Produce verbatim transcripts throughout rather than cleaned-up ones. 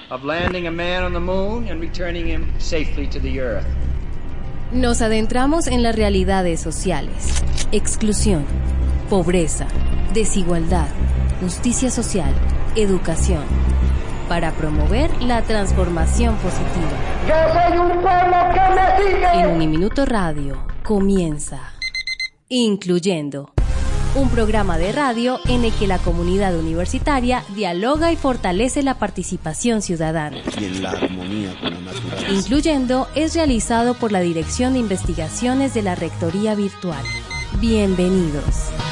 of landing a man on the moon and returning him safely to the earth. Nos adentramos en las realidades sociales: exclusión, pobreza, desigualdad, justicia social, educación, para promover la transformación positiva. Yo soy un pueblo que me sigue. En Uniminuto Radio comienza Incluyendo, un programa de radio en el que la comunidad universitaria dialoga y fortalece la participación ciudadana. Y en la armonía con la naturaleza. Incluyendo es realizado por la Dirección de Investigaciones de la Rectoría Virtual. Bienvenidos.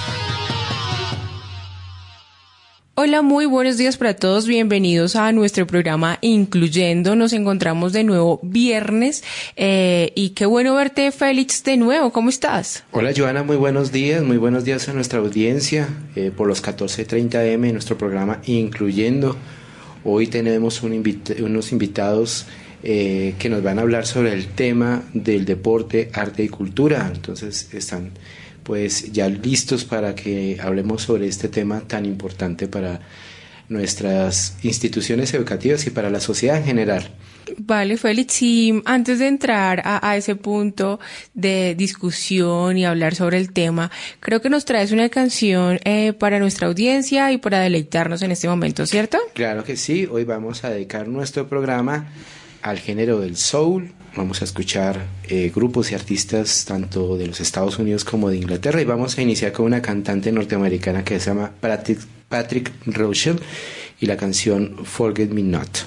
Hola, muy buenos días para todos. Bienvenidos a nuestro programa Incluyendo. Nos encontramos de nuevo viernes eh, y qué bueno verte, Félix, de nuevo. ¿Cómo estás? Hola, Joana. Muy buenos días. Muy buenos días a nuestra audiencia eh, por los catorce treinta eme en nuestro programa Incluyendo. Hoy tenemos un invit- unos invitados eh, que nos van a hablar sobre el tema del deporte, arte y cultura. Entonces están pues ya listos para que hablemos sobre este tema tan importante para nuestras instituciones educativas y para la sociedad en general. Vale, Félix, y antes de entrar a, a ese punto de discusión y hablar sobre el tema, creo que nos traes una canción eh, para nuestra audiencia y para deleitarnos en este momento, ¿cierto? Claro que sí. Hoy vamos a dedicar nuestro programa al género del soul. Vamos a escuchar eh, grupos y artistas tanto de los Estados Unidos como de Inglaterra, y vamos a iniciar con una cantante norteamericana que se llama Patrick, Patrick Rothchild y la canción Forget Me Not.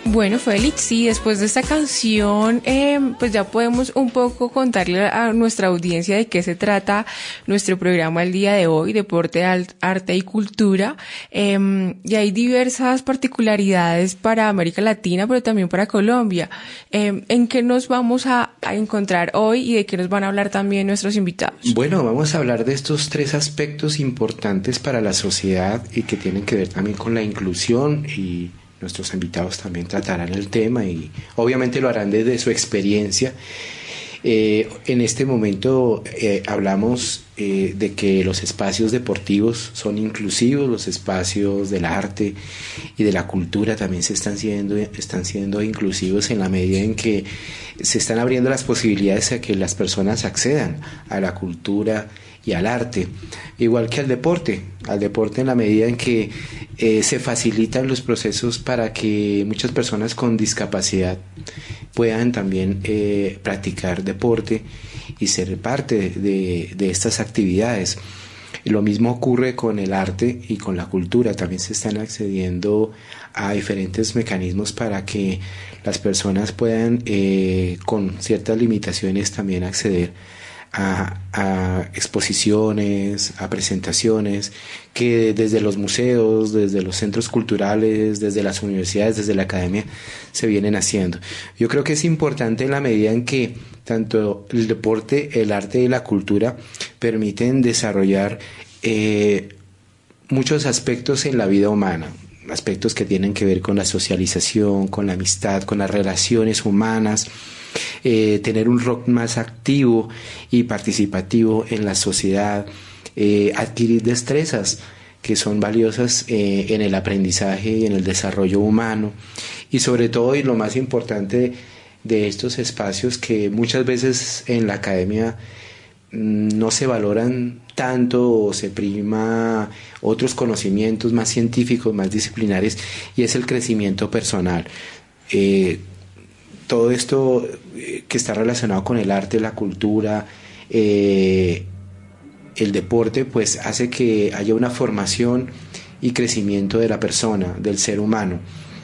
Bueno, Félix, sí, después de esta canción, eh, pues ya podemos un poco contarle a nuestra audiencia de qué se trata nuestro programa el día de hoy, Deporte, Arte y Cultura. Eh, y hay diversas particularidades para América Latina, pero también para Colombia. Eh, ¿En qué nos vamos a, a encontrar hoy y de qué nos van a hablar también nuestros invitados? Bueno, vamos a hablar de estos tres aspectos importantes para la sociedad y que tienen que ver también con la inclusión, y nuestros invitados también tratarán el tema y obviamente lo harán desde su experiencia. Eh, en este momento eh, hablamos eh, de que los espacios deportivos son inclusivos, los espacios del arte y de la cultura también se están siendo, están siendo inclusivos en la medida en que se están abriendo las posibilidades a que las personas accedan a la cultura y al arte, igual que al deporte, al deporte en la medida en que eh, se facilitan los procesos para que muchas personas con discapacidad puedan también eh, practicar deporte y ser parte de, de, de estas actividades. Y lo mismo ocurre con el arte y con la cultura, también se están accediendo a diferentes mecanismos para que las personas puedan eh, con ciertas limitaciones también acceder A, a exposiciones, a presentaciones que desde los museos, desde los centros culturales, desde las universidades, desde la academia se vienen haciendo. Yo creo que es importante en la medida en que tanto el deporte, el arte y la cultura permiten desarrollar eh, muchos aspectos en la vida humana, aspectos que tienen que ver con la socialización, con la amistad, con las relaciones humanas. Eh, tener un rol más activo y participativo en la sociedad, eh, adquirir destrezas que son valiosas eh, en el aprendizaje y en el desarrollo humano, y sobre todo, y lo más importante de estos espacios que muchas veces en la academia mmm, no se valoran tanto o se prima otros conocimientos más científicos, más disciplinares, y es el crecimiento personal. Eh, Todo esto que está relacionado con el arte, la cultura, eh, el deporte, pues hace que haya una formación y crecimiento de la persona, del ser humano.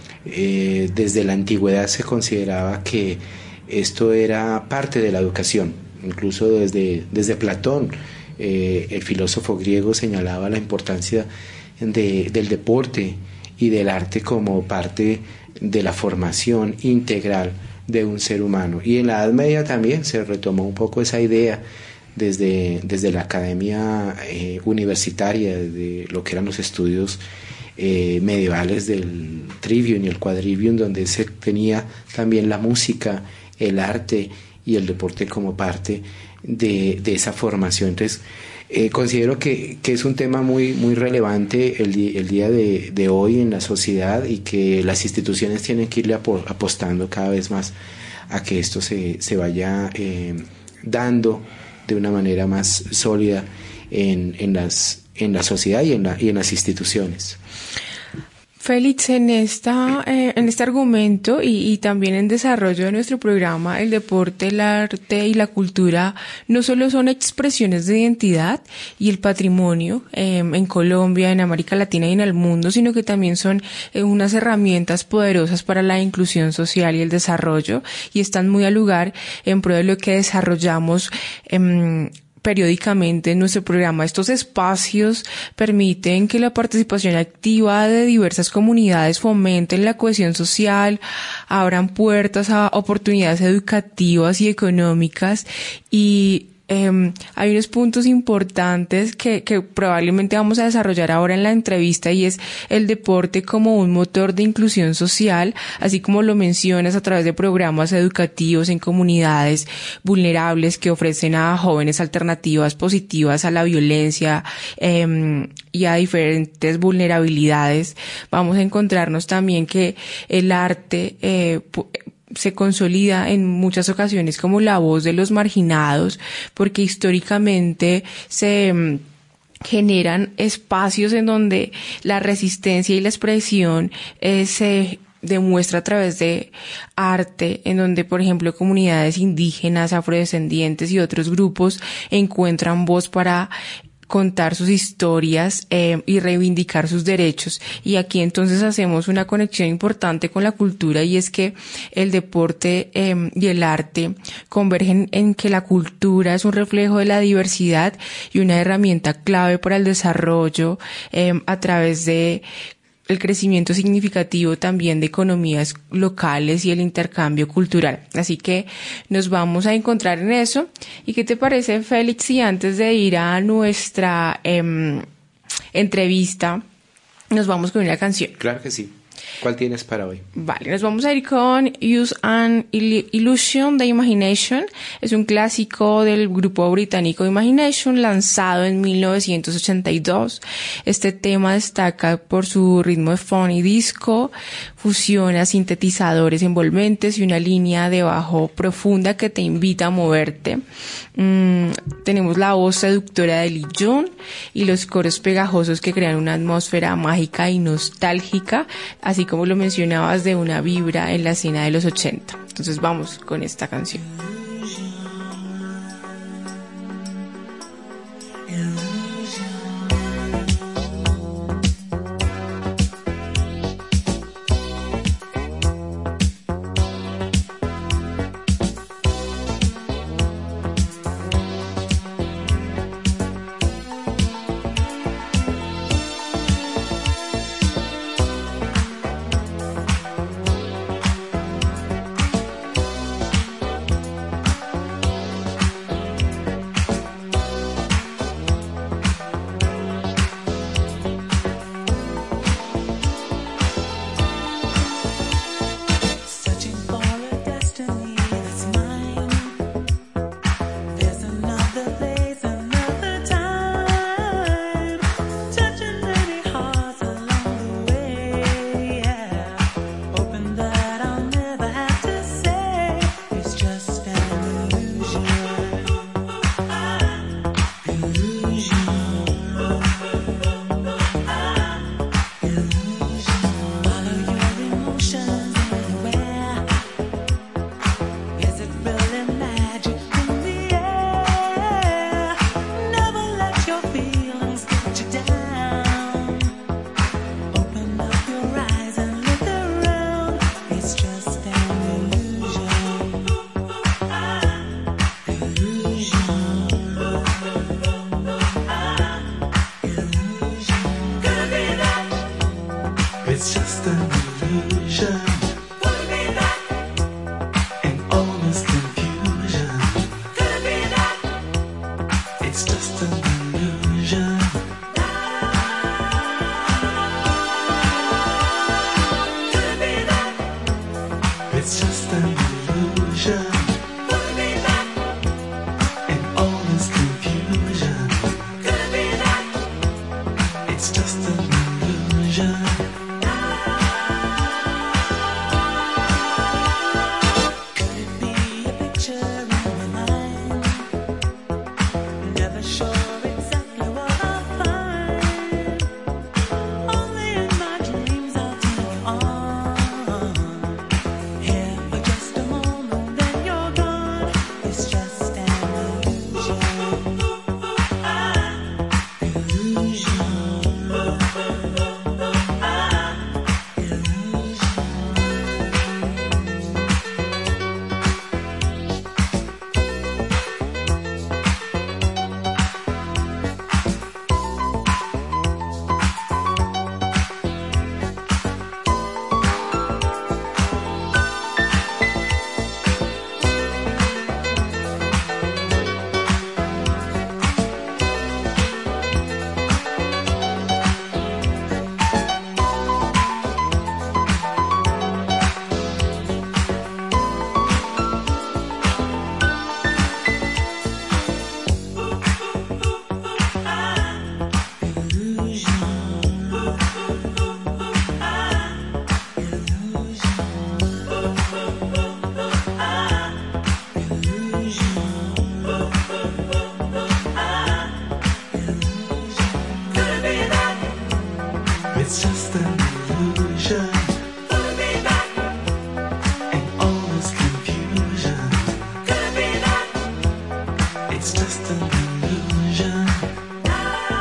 Eh, desde la antigüedad se consideraba que esto era parte de la educación, incluso desde, desde Platón, eh, el filósofo griego señalaba la importancia de, del deporte y del arte como parte de la formación integral de un ser humano. Y en la Edad Media también se retomó un poco esa idea desde, desde la academia eh, universitaria, de lo que eran los estudios eh, medievales del trivium y el quadrivium, donde se tenía también la música, el arte y el deporte como parte de, de esa formación. Entonces eh, considero que, que es un tema muy, muy relevante el, el día de, de hoy en la sociedad, y que las instituciones tienen que irle apostando cada vez más a que esto se, se vaya eh, dando de una manera más sólida en, en, las, en la sociedad y en, la, y en las instituciones. Félix, en esta, eh, en este argumento y, y también en desarrollo de nuestro programa, el deporte, el arte y la cultura no solo son expresiones de identidad y el patrimonio eh, en Colombia, en América Latina y en el mundo, sino que también son eh, unas herramientas poderosas para la inclusión social y el desarrollo, y están muy al lugar en pro de lo que desarrollamos eh, periódicamente en nuestro programa. Estos espacios permiten que la participación activa de diversas comunidades fomenten la cohesión social, abran puertas a oportunidades educativas y económicas, y Eh, hay unos puntos importantes que, que probablemente vamos a desarrollar ahora en la entrevista, y es el deporte como un motor de inclusión social, así como lo mencionas, a través de programas educativos en comunidades vulnerables que ofrecen a jóvenes alternativas positivas a la violencia eh, y a diferentes vulnerabilidades. Vamos a encontrarnos también que el arte eh, se consolida en muchas ocasiones como la voz de los marginados, porque históricamente se um, generan espacios en donde la resistencia y la expresión eh, se demuestra a través de arte, en donde, por ejemplo, comunidades indígenas, afrodescendientes y otros grupos encuentran voz para contar sus historias eh, y reivindicar sus derechos. Y aquí entonces hacemos una conexión importante con la cultura, y es que el deporte eh, y el arte convergen en que la cultura es un reflejo de la diversidad y una herramienta clave para el desarrollo eh, a través de el crecimiento significativo también de economías locales y el intercambio cultural. Así que nos vamos a encontrar en eso. ¿Y qué te parece, Félix, si antes de ir a nuestra eh, entrevista nos vamos con una canción? Claro que sí. ¿Cuál tienes para hoy? Vale, nos vamos a ir con Use an Illusion de Imagination. Es un clásico del grupo británico Imagination, lanzado en mil novecientos ochenta y dos. Este tema destaca por su ritmo de funky disco, fusiona sintetizadores envolventes y una línea de bajo profunda que te invita a moverte. Mm, tenemos la voz seductora de Lee Jung y los coros pegajosos que crean una atmósfera mágica y nostálgica, así como lo mencionabas, de una vibra en la escena de los ochenta. Entonces vamos con esta canción. It's just an illusion.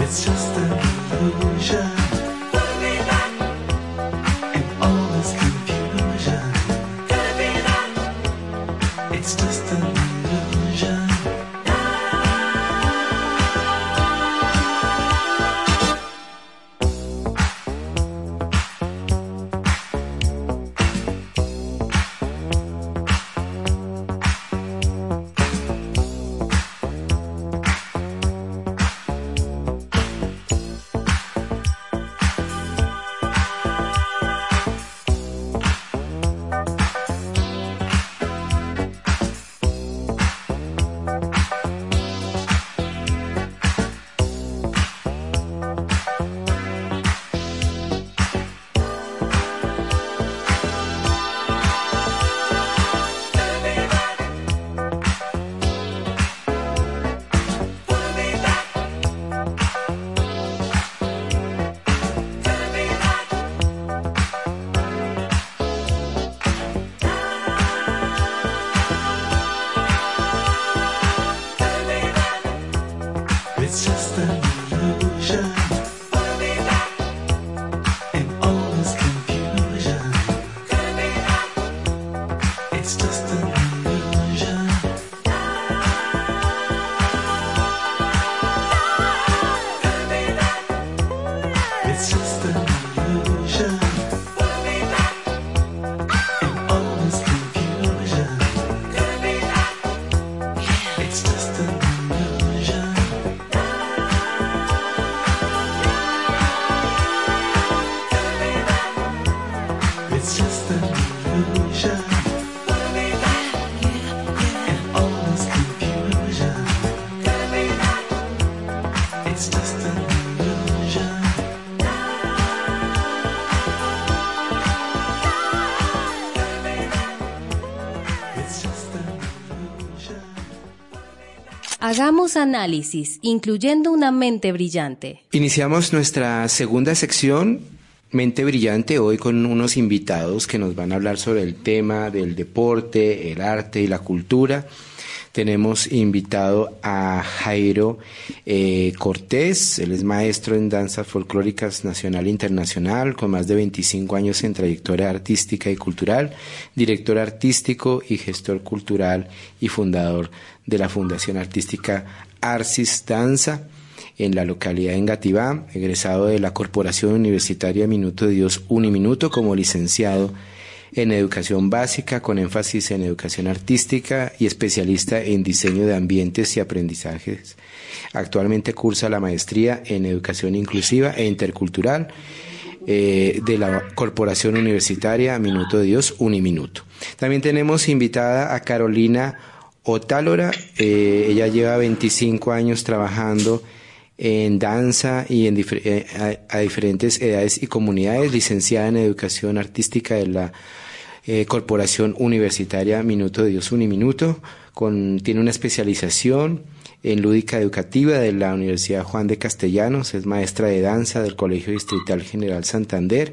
Hagamos análisis, incluyendo una mente brillante. Iniciamos nuestra segunda sección, Mente Brillante, hoy con unos invitados que nos van a hablar sobre el tema del deporte, el arte y la cultura. Tenemos invitado a Jairo eh, Cortés, él es maestro en danzas folclóricas nacional e internacional, con más de veinticinco años en trayectoria artística y cultural, director artístico y gestor cultural y fundador de la Fundación Artística Arcis Danza en la localidad de Engativá, egresado de la Corporación Universitaria Minuto de Dios Uniminuto como licenciado en educación básica con énfasis en educación artística y especialista en diseño de ambientes y aprendizajes. Actualmente cursa la maestría en educación inclusiva e intercultural eh, de la Corporación Universitaria Minuto de Dios Uniminuto. También tenemos invitada a Carolina Otálora, eh, ella lleva veinticinco años trabajando en danza y en dif- eh, a, a diferentes edades y comunidades, licenciada en educación artística de la eh, Corporación Universitaria Minuto de Dios Uniminuto, con, tiene una especialización en lúdica educativa de la Universidad Juan de Castellanos, es maestra de danza del Colegio Distrital General Santander,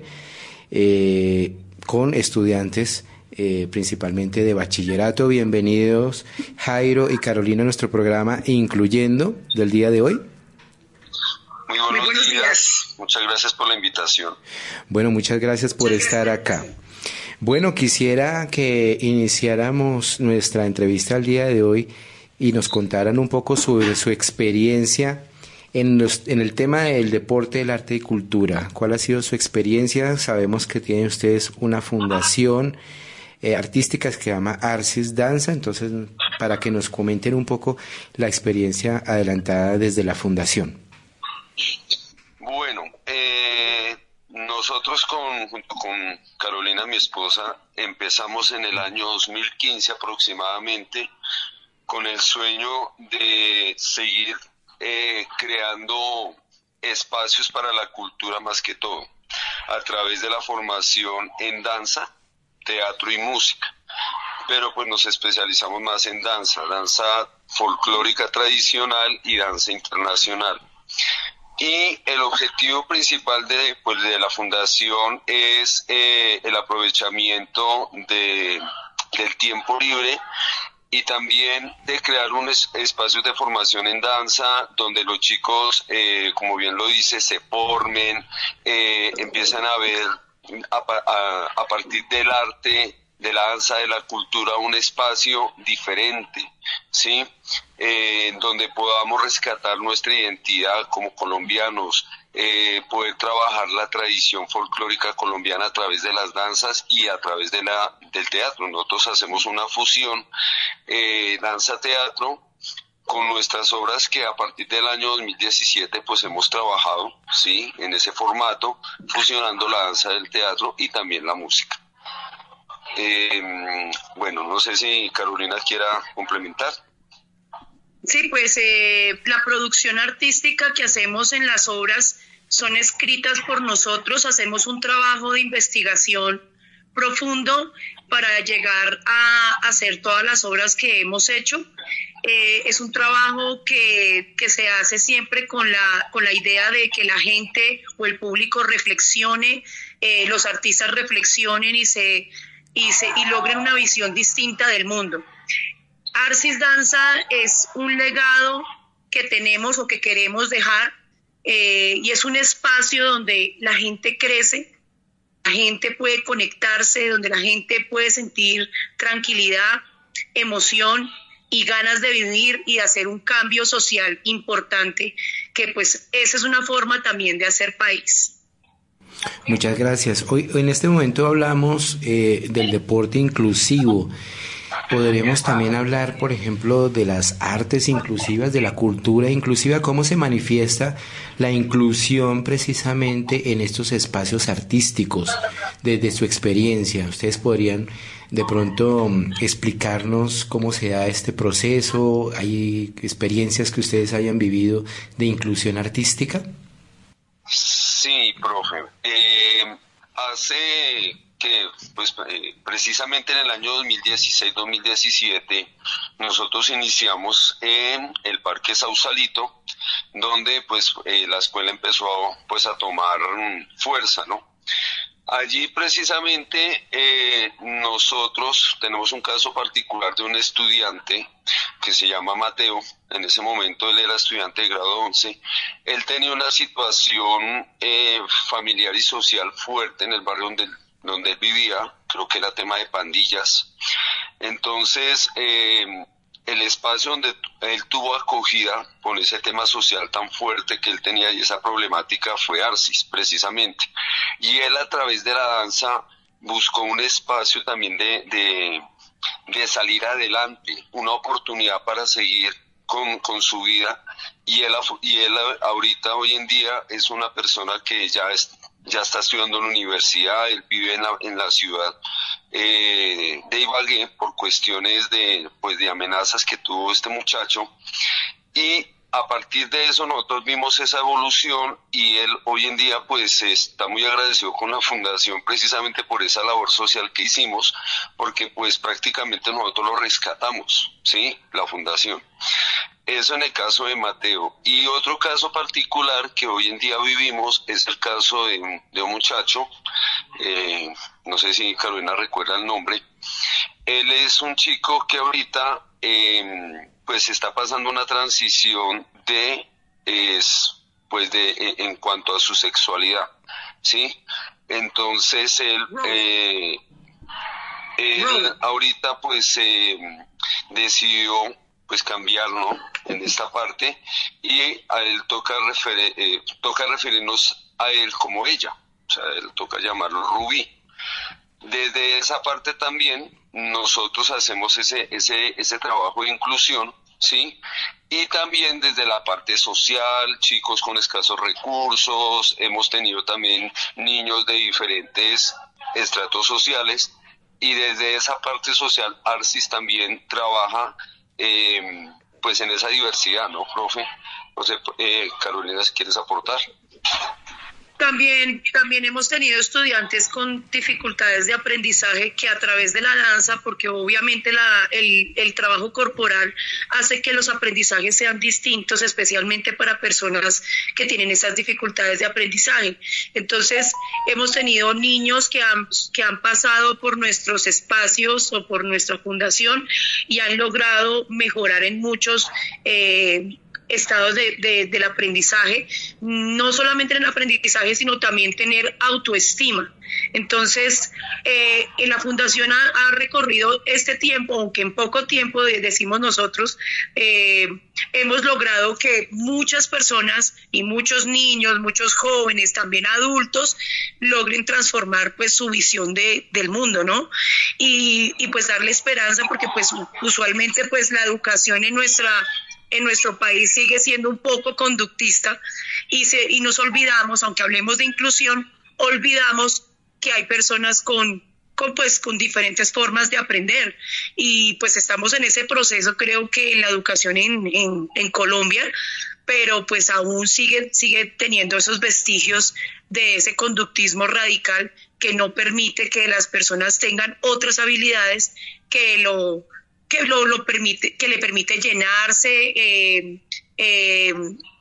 eh, con estudiantes eh, principalmente de bachillerato. Bienvenidos Jairo y Carolina a nuestro programa Incluyendo del día de hoy. Muy buenos, Muy buenos días. días, muchas gracias por la invitación. Bueno, muchas gracias por estar acá. Bueno, quisiera que iniciáramos nuestra entrevista al día de hoy y nos contaran un poco sobre su experiencia en, los, en el tema del deporte, el arte y cultura. ¿Cuál ha sido su experiencia? Sabemos que tienen ustedes una fundación eh, artística que se llama Arcis Danza, entonces para que nos comenten un poco la experiencia adelantada desde la fundación. Bueno, eh, nosotros con, junto con Carolina, mi esposa, empezamos en el año dos mil quince aproximadamente con el sueño de seguir eh, creando espacios para la cultura más que todo, a través de la formación en danza, teatro y música. Pero pues nos especializamos más en danza, danza folclórica tradicional y danza internacional. Y el objetivo principal de, pues, de la fundación es eh, el aprovechamiento de, del tiempo libre y también de crear un es, espacios de formación en danza donde los chicos, eh, como bien lo dice, se formen, eh, empiezan a ver a, a, a partir del arte, de la danza, de la cultura, un espacio diferente, ¿sí? Eh, donde podamos rescatar nuestra identidad como colombianos, eh, poder trabajar la tradición folclórica colombiana a través de las danzas y a través de la del teatro. Nosotros hacemos una fusión eh, danza-teatro con nuestras obras que a partir del año dos mil diecisiete pues hemos trabajado, sí, en ese formato, fusionando la danza del teatro y también la música. Eh, bueno, no sé si Carolina quiera complementar. Sí, pues eh, la producción artística que hacemos en las obras son escritas por nosotros, hacemos un trabajo de investigación profundo para llegar a hacer todas las obras que hemos hecho. Eh, es un trabajo que, que se hace siempre con la, con la idea de que la gente o el público reflexione, eh, los artistas reflexionen y, se, y, se, y logren una visión distinta del mundo. Arcis Danza es un legado que tenemos o que queremos dejar, eh, y es un espacio donde la gente crece, la gente puede conectarse, donde la gente puede sentir tranquilidad, emoción y ganas de vivir y de hacer un cambio social importante, que pues esa es una forma también de hacer país. Muchas gracias. Hoy en este momento hablamos eh, del deporte inclusivo. Podríamos también hablar, por ejemplo, de las artes inclusivas, de la cultura inclusiva, cómo se manifiesta la inclusión precisamente en estos espacios artísticos, desde su experiencia. Ustedes podrían de pronto explicarnos cómo se da este proceso. ¿Hay experiencias que ustedes hayan vivido de inclusión artística? Sí, profe. Eh, hace... que pues eh, precisamente en el año dos mil dieciséis dos mil diecisiete nosotros iniciamos en el Parque Sausalito, donde pues eh, la escuela empezó pues a tomar um, fuerza, ¿no? Allí precisamente eh, nosotros tenemos un caso particular de un estudiante que se llama Mateo. En ese momento él era estudiante de grado once. Él tenía una situación eh, familiar y social fuerte en el barrio donde donde él vivía, creo que era tema de pandillas. Entonces, eh, el espacio donde él tuvo acogida con ese tema social tan fuerte que él tenía y esa problemática fue Arcis, precisamente. Y él a través de la danza buscó un espacio también de, de, de salir adelante, una oportunidad para seguir con, con su vida. Y él, y él ahorita, hoy en día, es una persona que ya es ya está estudiando en la universidad. Él vive en la, en la ciudad eh, de Ibagué por cuestiones de, pues, de amenazas que tuvo este muchacho, y a partir de eso nosotros vimos esa evolución y él hoy en día pues está muy agradecido con la fundación precisamente por esa labor social que hicimos, porque pues prácticamente nosotros lo rescatamos, ¿sí? La fundación. Eso en el caso de Mateo. Y otro caso particular que hoy en día vivimos es el caso de un, de un muchacho, eh, no sé si Carolina recuerda el nombre. Él es un chico que ahorita eh, pues está pasando una transición de, es, pues de en cuanto a su sexualidad, ¿sí? Entonces él, eh, él ahorita pues eh, decidió pues cambiar, ¿no? En esta parte, y a él toca, refer- eh, toca referirnos a él como ella, o sea, él toca llamarlo Rubí. Desde esa parte también nosotros hacemos ese, ese, ese trabajo de inclusión, ¿sí? Y también desde la parte social, chicos con escasos recursos, hemos tenido también niños de diferentes estratos sociales, y desde esa parte social Arcis también trabaja Eh, pues en esa diversidad, ¿no, profe? No sé, eh, Carolina, si quieres aportar. También, también hemos tenido estudiantes con dificultades de aprendizaje que a través de la danza, porque obviamente la, el, el trabajo corporal hace que los aprendizajes sean distintos, especialmente para personas que tienen esas dificultades de aprendizaje. Entonces, hemos tenido niños que han, que han pasado por nuestros espacios o por nuestra fundación y han logrado mejorar en muchos eh, estados de, de, del aprendizaje, no solamente en el aprendizaje, sino también tener autoestima. Entonces, eh, en la Fundación ha, ha recorrido este tiempo, aunque en poco tiempo, decimos nosotros, eh, hemos logrado que muchas personas y muchos niños, muchos jóvenes, también adultos, logren transformar pues su visión de, del mundo, ¿no? Y, y pues darle esperanza, porque pues usualmente pues la educación en nuestra en nuestro país sigue siendo un poco conductista y, se, y nos olvidamos, aunque hablemos de inclusión, olvidamos que hay personas con, con, pues, con diferentes formas de aprender y pues estamos en ese proceso, creo que en la educación en, en, en Colombia, pero pues aún sigue, sigue teniendo esos vestigios de ese conductismo radical que no permite que las personas tengan otras habilidades que lo que lo, lo permite, que le permite llenarse, eh, eh,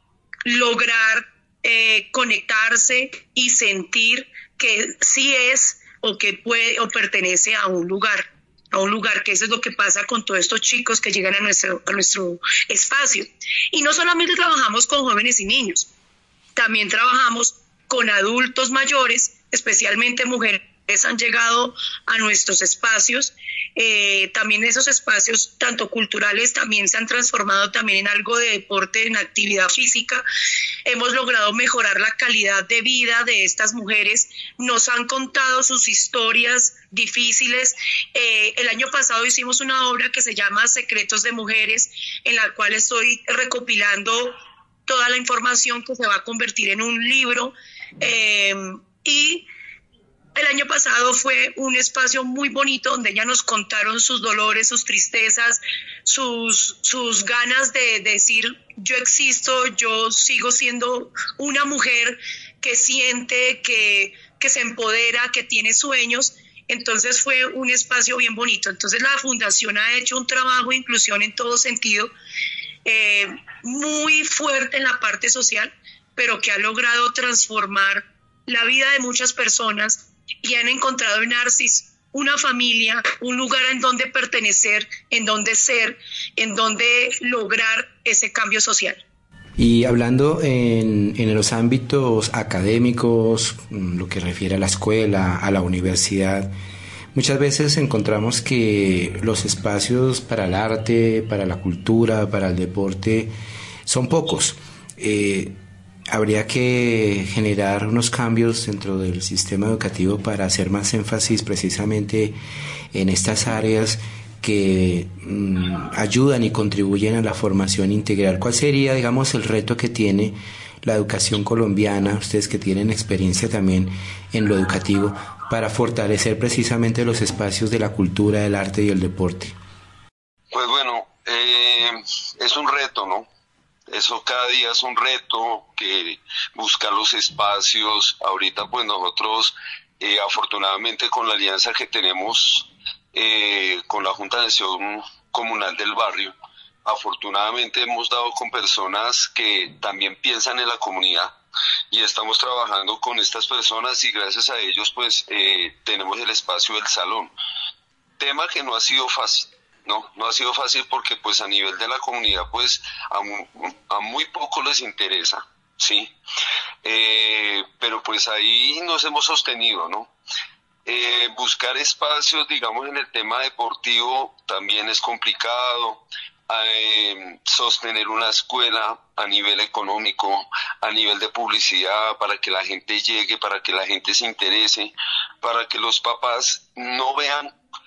lograr eh, conectarse y sentir que sí es o que puede o pertenece a un lugar, a un lugar, que eso es lo que pasa con todos estos chicos que llegan a nuestro, a nuestro espacio. Y no solamente trabajamos con jóvenes y niños, también trabajamos con adultos mayores, especialmente mujeres han llegado a nuestros espacios. Eh, también esos espacios, tanto culturales, también se han transformado también en algo de deporte, en actividad física. Hemos logrado mejorar la calidad de vida de estas mujeres. Nos han contado sus historias difíciles. Eh, el año pasado hicimos una obra que se llama Secretos de Mujeres, en la cual estoy recopilando toda la información que se va a convertir en un libro. Eh, y El año pasado fue un espacio muy bonito donde ellas nos contaron sus dolores, sus tristezas, sus, sus ganas de decir yo existo, yo sigo siendo una mujer que siente, que, que se empodera, que tiene sueños. Entonces fue un espacio bien bonito. Entonces la Fundación ha hecho un trabajo de inclusión en todo sentido, eh, muy fuerte en la parte social, pero que ha logrado transformar la vida de muchas personas y han encontrado en Arcis una familia, un lugar en donde pertenecer, en donde ser, en donde lograr ese cambio social. Y hablando en, en los ámbitos académicos, lo que refiere a la escuela, a la universidad, muchas veces encontramos que los espacios para el arte, para la cultura, para el deporte son pocos. Eh, Habría que generar unos cambios dentro del sistema educativo para hacer más énfasis precisamente en estas áreas que mmm, ayudan y contribuyen a la formación integral. ¿Cuál sería, digamos, el reto que tiene la educación colombiana, ustedes que tienen experiencia también en lo educativo, para fortalecer precisamente los espacios de la cultura, del arte y el deporte? Pues bueno, eh, es un reto, ¿no? Eso cada día es un reto, que buscar los espacios. Ahorita pues nosotros eh, afortunadamente con la alianza que tenemos eh, con la Junta de Acción Comunal del Barrio, afortunadamente hemos dado con personas que también piensan en la comunidad y estamos trabajando con estas personas y gracias a ellos pues eh, tenemos el espacio del salón. Tema que no ha sido fácil. No, no ha sido fácil porque pues a nivel de la comunidad pues a, a muy poco les interesa, ¿sí? Eh, pero pues ahí nos hemos sostenido, ¿no? Eh, buscar espacios, digamos, en el tema deportivo también es complicado. Eh, sostener una escuela a nivel económico, a nivel de publicidad, para que la gente llegue, para que la gente se interese, para que los papás no vean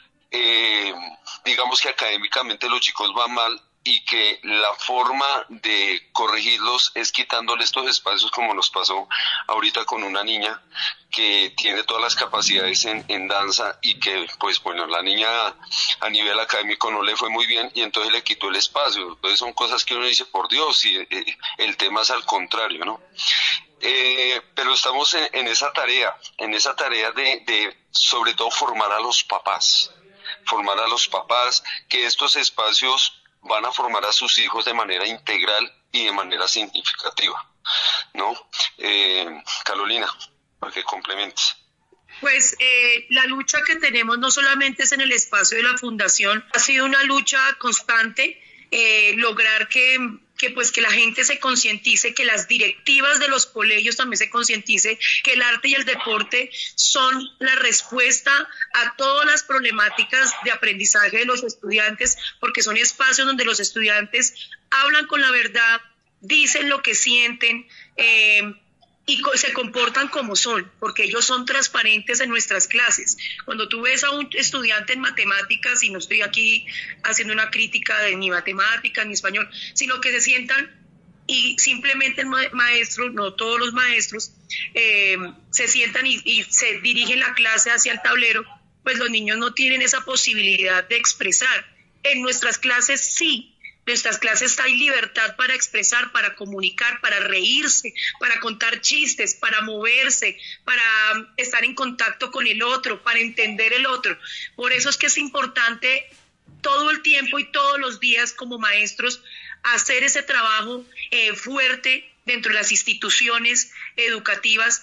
Eh, digamos que académicamente los chicos van mal y que la forma de corregirlos es quitándoles estos espacios, como nos pasó ahorita con una niña que tiene todas las capacidades en, en danza y que pues bueno, la niña a nivel académico no le fue muy bien y entonces le quitó el espacio. Entonces son cosas que uno dice, por Dios, y eh, el tema es al contrario, ¿no? Eh, pero estamos en, en esa tarea, en esa tarea de, de sobre todo formar a los papás, formar a los papás, que estos espacios van a formar a sus hijos de manera integral y de manera significativa, ¿no? Eh, Carolina, para que complementes. Pues eh, la lucha que tenemos no solamente es en el espacio de la Fundación, ha sido una lucha constante, eh, lograr que, que, pues, que la gente se concientice, que las directivas de los colegios también se concientice, que el arte y el deporte son la respuesta a todas las problemáticas de aprendizaje de los estudiantes, porque son espacios donde los estudiantes hablan con la verdad, dicen lo que sienten, eh, y se comportan como son, porque ellos son transparentes en nuestras clases. Cuando tú ves a un estudiante en matemáticas, y no estoy aquí haciendo una crítica de ni matemáticas ni español, sino que se sientan y simplemente el ma- maestro, no todos los maestros, eh, se sientan y, y se dirigen la clase hacia el tablero, pues los niños no tienen esa posibilidad de expresar. En nuestras clases sí. Nuestras clases hay libertad para expresar, para comunicar, para reírse, para contar chistes, para moverse, para estar en contacto con el otro, para entender el otro. Por eso es que es importante todo el tiempo y todos los días como maestros hacer ese trabajo eh, fuerte dentro de las instituciones educativas,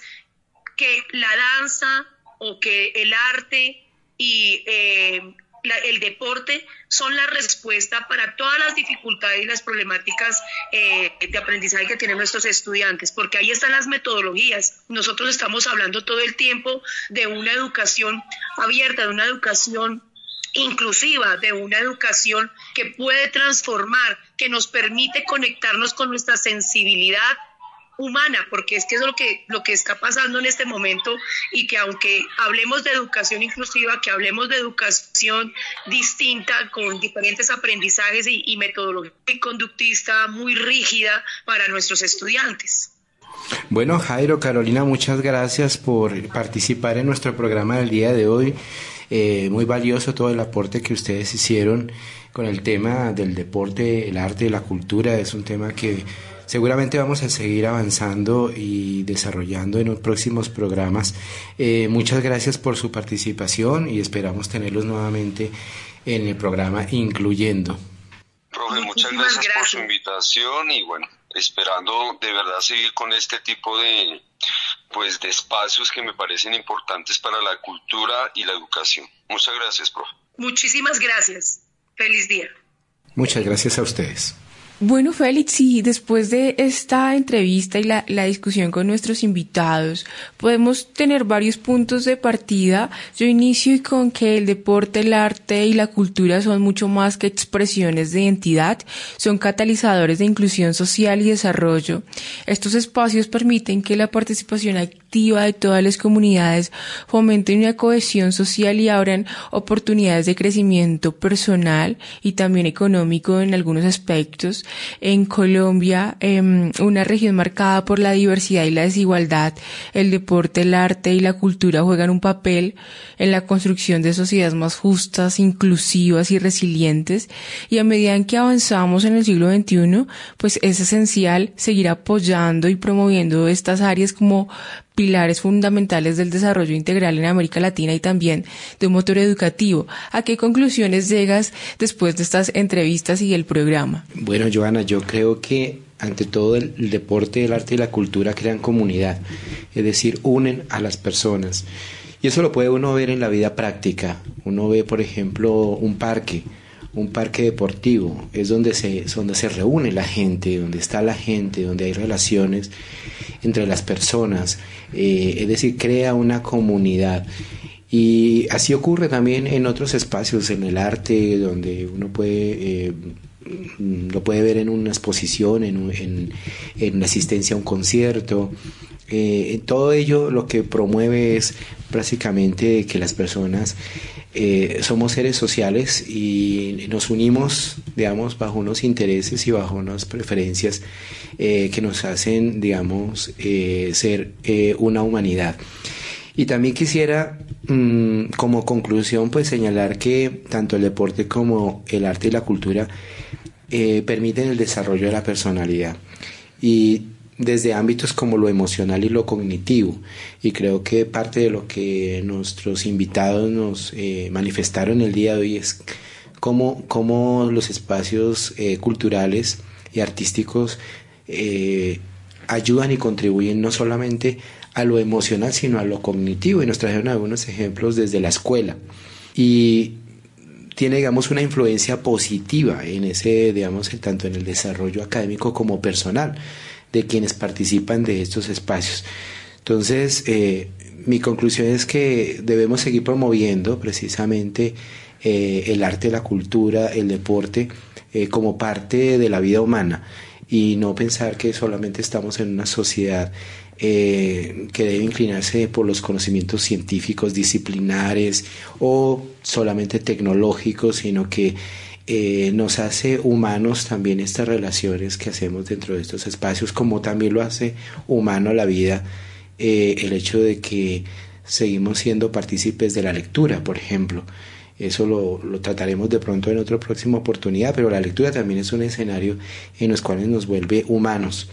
que la danza o que el arte y eh, la, el deporte son la respuesta para todas las dificultades y las problemáticas eh, de aprendizaje que tienen nuestros estudiantes, porque ahí están las metodologías. Nosotros estamos hablando todo el tiempo de una educación abierta, de una educación inclusiva, de una educación que puede transformar, que nos permite conectarnos con nuestra sensibilidad humana, porque es que es lo que, lo que está pasando en este momento, y que aunque hablemos de educación inclusiva, que hablemos de educación distinta, con diferentes aprendizajes y, y metodología conductista muy rígida para nuestros estudiantes. Bueno, Jairo, Carolina, muchas gracias por participar en nuestro programa del día de hoy. Eh, muy valioso todo el aporte que ustedes hicieron con el tema del deporte, el arte y la cultura. Es un tema que seguramente vamos a seguir avanzando y desarrollando en los próximos programas. Eh, muchas gracias por su participación y esperamos tenerlos nuevamente en el programa Incluyendo. Profe, muchas gracias, gracias por su invitación y bueno, esperando de verdad seguir con este tipo de, pues, de espacios que me parecen importantes para la cultura y la educación. Muchas gracias, profe. Muchísimas gracias. Feliz día. Muchas gracias a ustedes. Bueno, Félix, y después de esta entrevista y la, la discusión con nuestros invitados, podemos tener varios puntos de partida. Yo inicio con que el deporte, el arte y la cultura son mucho más que expresiones de identidad, son catalizadores de inclusión social y desarrollo. Estos espacios permiten que la participación activa de todas las comunidades fomenten una cohesión social y abran oportunidades de crecimiento personal y también económico en algunos aspectos. En Colombia, eh, una región marcada por la diversidad y la desigualdad, el deporte, el arte y la cultura juegan un papel en la construcción de sociedades más justas, inclusivas y resilientes, y a medida en que avanzamos en el siglo veintiuno, pues es esencial seguir apoyando y promoviendo estas áreas como pilares fundamentales del desarrollo integral en América Latina y también de un motor educativo. ¿A qué conclusiones llegas después de estas entrevistas y el programa? Bueno, Joana, yo creo que ante todo el, el deporte, el arte y la cultura crean comunidad, es decir, unen a las personas. Y eso lo puede uno ver en la vida práctica. Uno ve, por ejemplo, un parque, un parque deportivo, es donde se, donde se reúne la gente, donde está la gente, donde hay relaciones entre las personas, eh, es decir, crea una comunidad. Y así ocurre también en otros espacios, en el arte, donde uno puede, eh, lo puede ver en una exposición, en, en, en la asistencia a un concierto. Eh, todo ello lo que promueve es básicamente que las personas eh, somos seres sociales y nos unimos, digamos, bajo unos intereses y bajo unas preferencias eh, que nos hacen, digamos, eh, ser eh, una humanidad. Y también quisiera, mmm, como conclusión, pues señalar que tanto el deporte como el arte y la cultura eh, permiten el desarrollo de la personalidad. Y desde ámbitos como lo emocional y lo cognitivo, y creo que parte de lo que nuestros invitados nos eh, manifestaron el día de hoy es cómo, cómo los espacios eh, culturales y artísticos eh, ayudan y contribuyen no solamente a lo emocional sino a lo cognitivo, y nos trajeron algunos ejemplos desde la escuela, y tiene, digamos, una influencia positiva en ese, digamos, tanto en el desarrollo académico como personal de quienes participan de estos espacios. Entonces, eh, mi conclusión es que debemos seguir promoviendo precisamente eh, el arte, la cultura, el deporte eh, como parte de la vida humana, y no pensar que solamente estamos en una sociedad eh, que debe inclinarse por los conocimientos científicos, disciplinares o solamente tecnológicos, sino que Eh, nos hace humanos también estas relaciones que hacemos dentro de estos espacios, como también lo hace humano la vida, eh, el hecho de que seguimos siendo partícipes de la lectura, por ejemplo. Eso lo, lo trataremos de pronto en otra próxima oportunidad, pero la lectura también es un escenario en los cuales nos vuelve humanos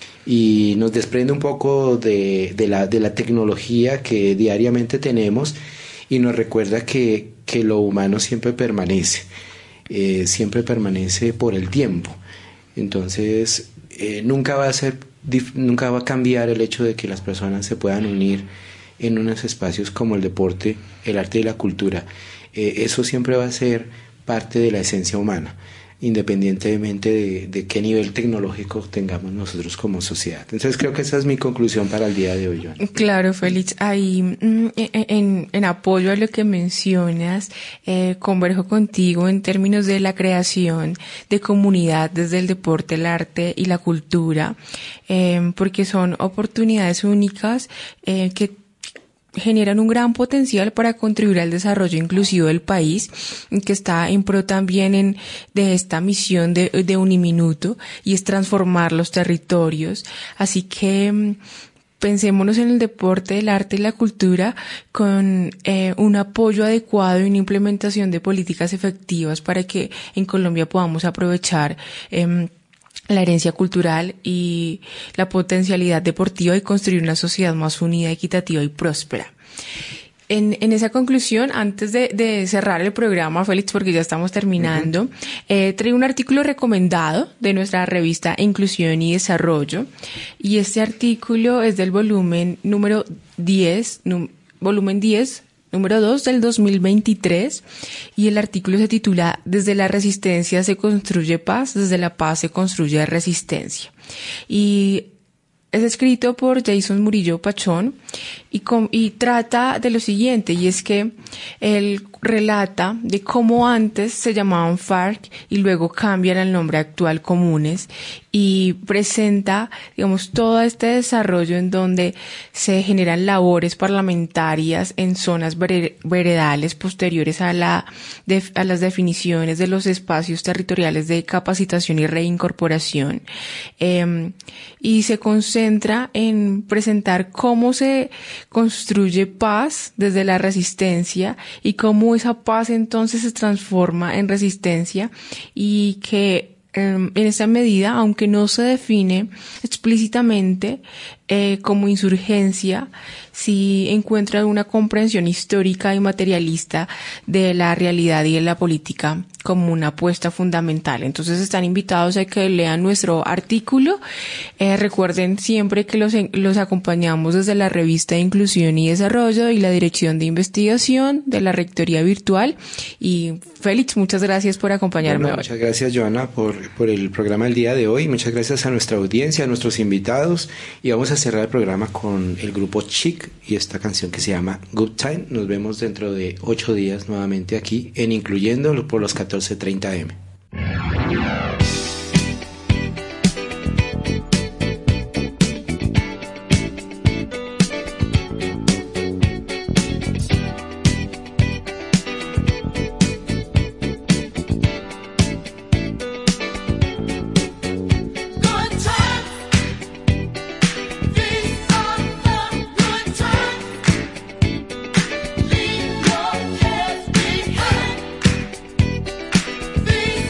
y nos desprende un poco de, de, la, de la tecnología que diariamente tenemos, y nos recuerda que, que lo humano siempre permanece. Eh, siempre permanece por el tiempo. Entonces eh, nunca va a ser nunca va a cambiar el hecho de que las personas se puedan unir en unos espacios como el deporte, el arte y la cultura. Eh, eso siempre va a ser parte de la esencia humana, independientemente de, de qué nivel tecnológico tengamos nosotros como sociedad. Entonces creo que esa es mi conclusión para el día de hoy, Joana. Claro, Félix, ahí en, en, en apoyo a lo que mencionas, eh, converjo contigo en términos de la creación de comunidad desde el deporte, el arte y la cultura, eh, porque son oportunidades únicas eh, que generan un gran potencial para contribuir al desarrollo inclusivo del país, que está en pro también en, de esta misión de, de Uniminuto, y es transformar los territorios. Así que pensémonos en el deporte, el arte y la cultura con eh, un apoyo adecuado y una implementación de políticas efectivas para que en Colombia podamos aprovechar eh, la herencia cultural y la potencialidad deportiva y construir una sociedad más unida, equitativa y próspera. En, en esa conclusión, antes de, de cerrar el programa, Félix, porque ya estamos terminando, uh-huh. eh, traigo un artículo recomendado de nuestra revista Inclusión y Desarrollo, y este artículo es del volumen número diez, num, volumen diez, número dos del dos mil veintitrés, y el artículo se titula Desde la resistencia se construye paz, desde la paz se construye resistencia. Y es escrito por Jason Murillo Pachón y, com, y trata de lo siguiente, y es que él relata de cómo antes se llamaban FARC y luego cambian el nombre actual Comunes, y presenta, digamos, todo este desarrollo en donde se generan labores parlamentarias en zonas veredales posteriores a la de, a las definiciones de los espacios territoriales de capacitación y reincorporación, eh, y se concentra en presentar cómo se construye paz desde la resistencia y cómo esa paz entonces se transforma en resistencia, y que en esa medida, aunque no se define explícitamente eh, como insurgencia, sí encuentra una comprensión histórica y materialista de la realidad y de la política como una apuesta fundamental. Entonces están invitados a que lean nuestro artículo. Eh, recuerden siempre que los, los acompañamos desde la revista Inclusión y Desarrollo y la Dirección de Investigación de la Rectoría Virtual. Y Félix, muchas gracias por acompañarme bueno, hoy. Muchas gracias, Joana, por, por el programa del día de hoy. Muchas gracias a nuestra audiencia, a nuestros invitados, y vamos a cerrar el programa con el grupo Chic y esta canción que se llama Good Time. Nos vemos dentro de ocho días nuevamente aquí en Incluyendo por los catorce treinta eme. Leave your cares behind.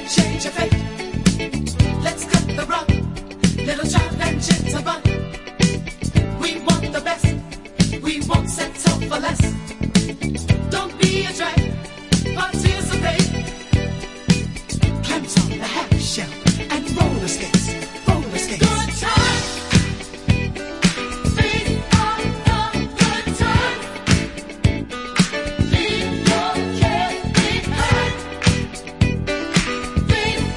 change your fate. Let's cut the rug, little child and jitterbug. We want the best, we won't settle for less. Don't be a drag, participate. Clamps on the half shell and roller skates, roller skates. Good time. These are the good times. Leave your cares behind. These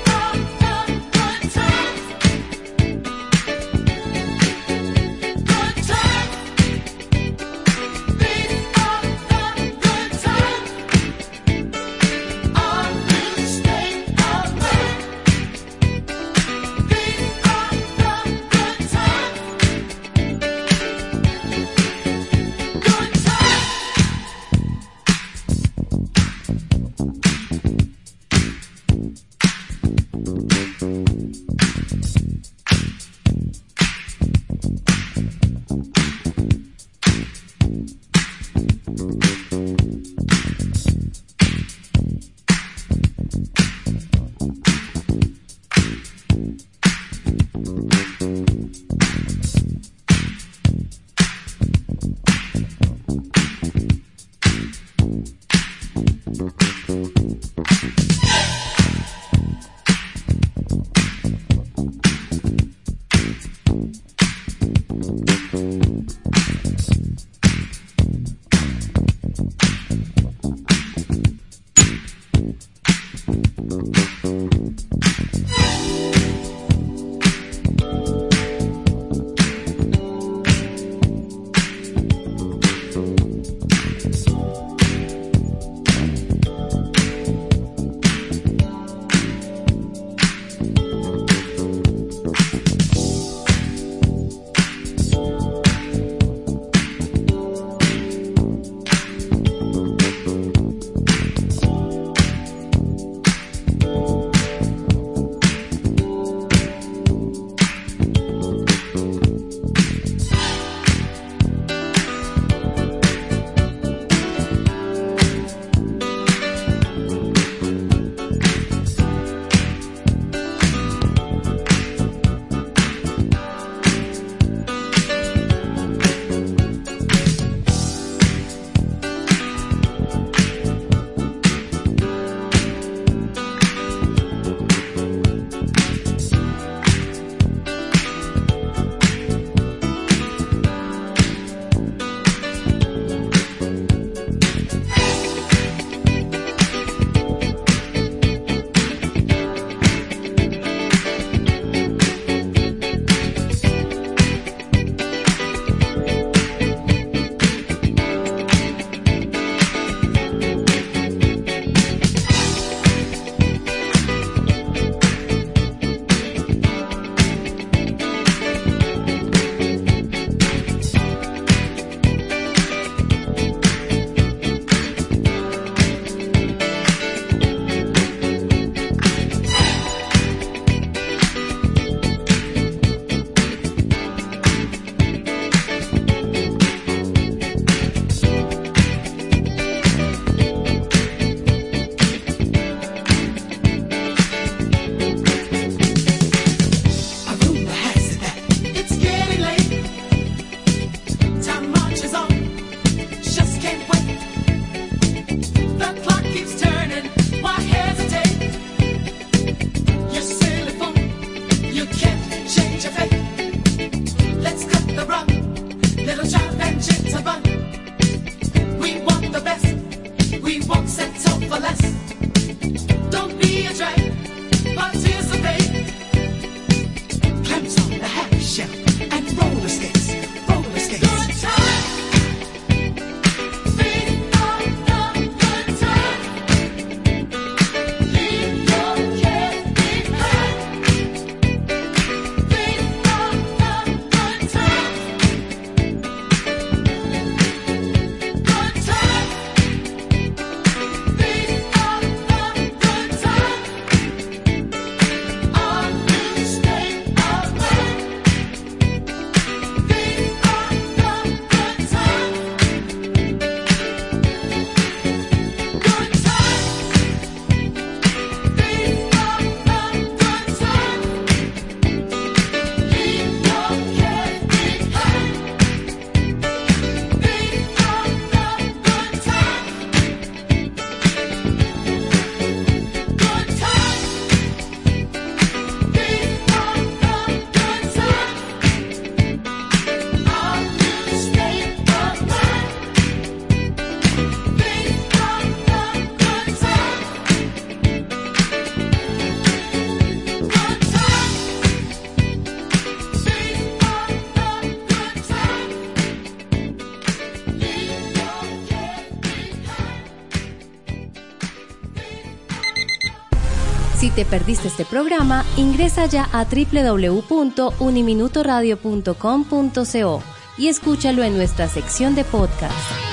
Si te perdiste este programa, ingresa ya a doble u doble u doble u punto uniminutoradio punto com punto co y escúchalo en nuestra sección de podcast.